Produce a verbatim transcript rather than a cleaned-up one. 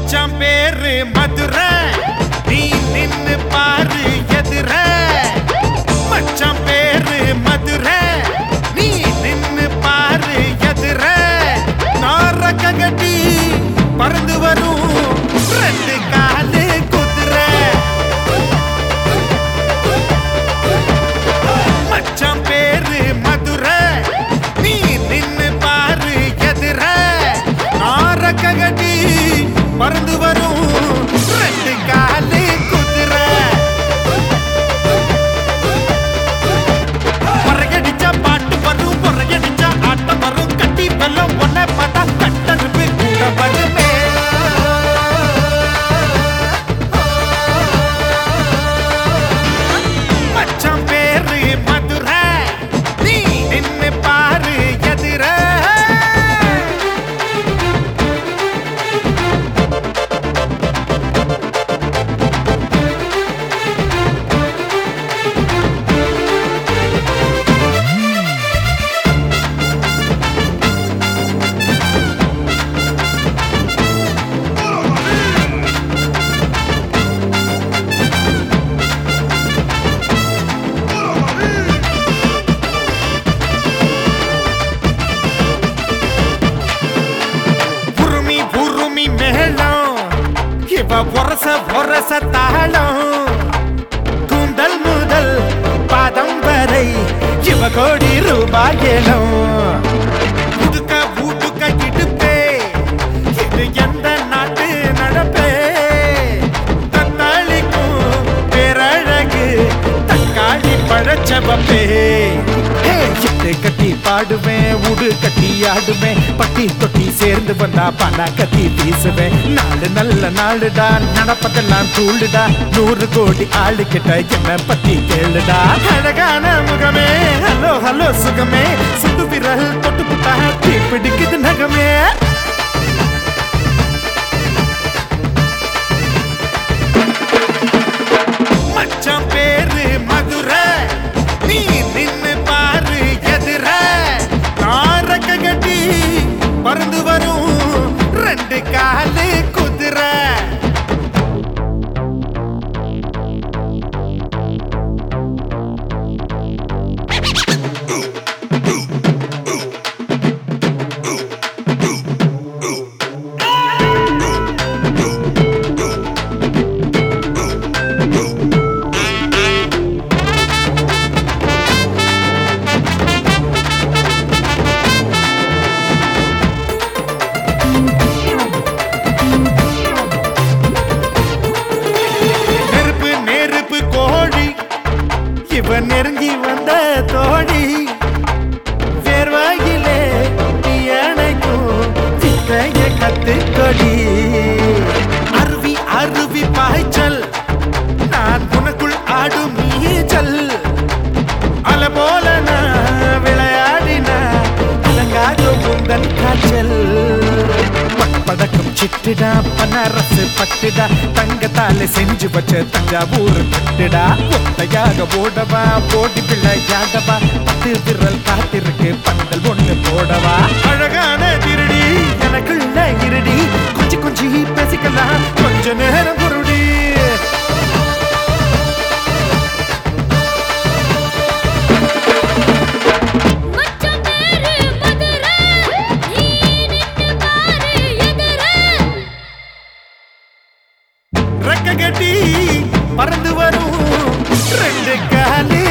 மச்சான் பேரு மதுரை நீ நின்னு பாரு எதிர மச்சான் பேரு மதுரை நீ நின்னு பாரு எதிர நாரக்க கட்டி பறந்து வரும் ரெண்டு காலு குதிரை மச்சான் பேரு மதுரை நீ நின்னு பாரு எதிர நாரக்க கட்டி பறந்து வரும் ரெண்டு காலு குதிரை பொறையடிச்சா பாட்டு வரும் பொறையடிச்சா ஆட்டம் வரும் கட்டி வெல்லம் ஒன்ன பார்த்தா கட்டருப்பு கூட வருமே மச்சான் பேரு மதுரை நீ நின்னு பாரு எதிர இவ பொரச பொரச தாளம் கூந்தல் முதல் பாதம் வரை இவ கோடி ரூபாயிலும் புதுக்க பூட்டுக்க கிடுப்பே இது எந்த நாட்டு நடப்பே தத்தாளிக்கும் பேரழகு தக்காளி பழச்சவப்பே கட்டி பாடுவேன் உடு கட்டி ஆடுவேன் பட்டி தொட்டி சேர்ந்து வந்தா பண கட்டி வீசுவேன் நாலு நல்ல நாளுடா நடப்பதெல்லாம் தூளுடா நூறு கோடி ஆளு கிட்ட என்ன பத்தி கேளுடா அழகான முகமே ஹலோ ஹலோ சுகமே சுண்டு விரல் தொட்டு புட்டா தீ பிடிக்குது நகமே மச்சான் பேரு மதுரை நீ நின்னு பாரு எதிர நாரக்க கட்டி பறந்து வரும் ரெண்டு காலு குதிரை இவ நெருங்கி வந்த தோழி வேர்வாயிலே அணைக்கும் சித்தைய கத்துக்கொடி அருவி அருவி பாய்ச்சல் நான் உனக்குள் ஆடும் நீச்சல் அல போல நான் விளையாடின அலங்காதோ முந்தன் காய்ச்சல் படக்கும் சிட்டுடா பனரசு பட்டுடா தங்கத்தால செஞ்சு வச்ச தஞ்சாவூர் பட்டுடா ஒத்தையாக போடவா போடி பிள்ளையாடவா பத்து விரல் காத்திருக்கு பந்தல் ஒண்ணு போடவா அழகான திருடி எனக்குள்ள இருடி கொஞ்சம் கொஞ்சி பேசிக்கலாம் கொஞ்ச நேரம் பொருடி ரெக்க கட்டி பறந்து வரும் ரெண்டு காலு